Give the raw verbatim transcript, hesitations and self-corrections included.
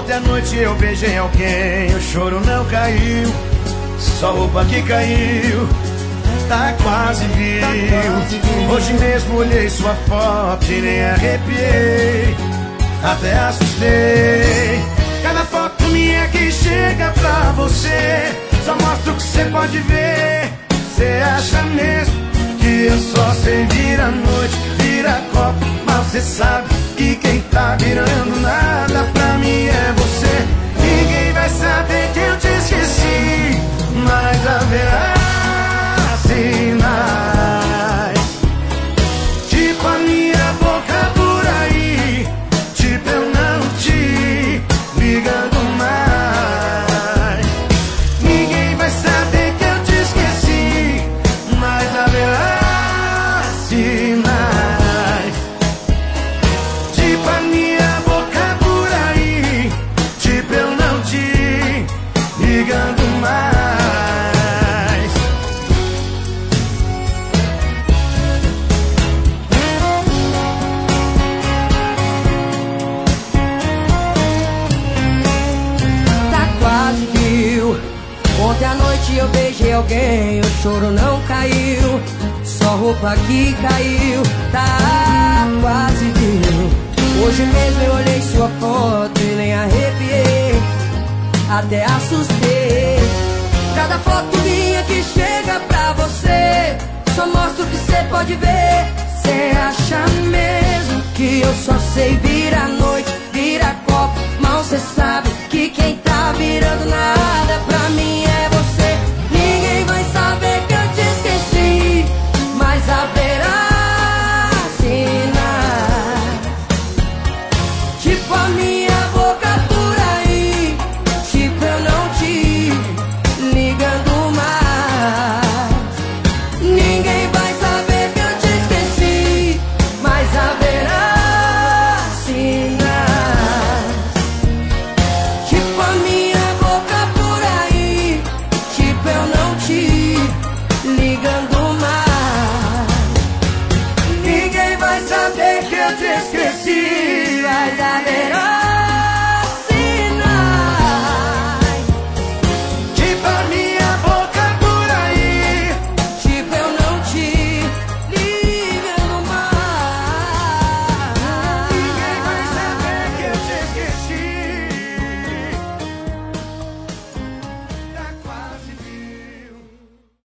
Ontem à noite eu beijei alguém, o choro não caiu, só roupa que caiu, tá quase viu. Hoje mesmo olhei sua foto e nem arrepiei, até assustei. Cada foto minha que chega pra você só mostra o que você pode ver. Cê acha mesmo que eu só sei virar noite, virar copo, mas cê sabe que quem tá virando nada pra mim é você. Ninguém vai saber que eu te esqueci, mas haverá sinais, tipo a minha boca por aí, tipo eu não te ligando mais. Ninguém vai saber que eu te esqueci, mas haverá sinais, tipo a minha boca por aí, tipo eu não te ligando mais. Ontem à noite eu beijei alguém, o choro não caiu, só roupa que caiu, tá quase viu. Hoje mesmo eu olhei sua foto e nem arrepiei, até assustei. Cada foto minha que chega pra você só mostra o que cê pode ver. Cê acha mesmo que eu só sei virar noite, virar copo, mal cê sabe que quem tá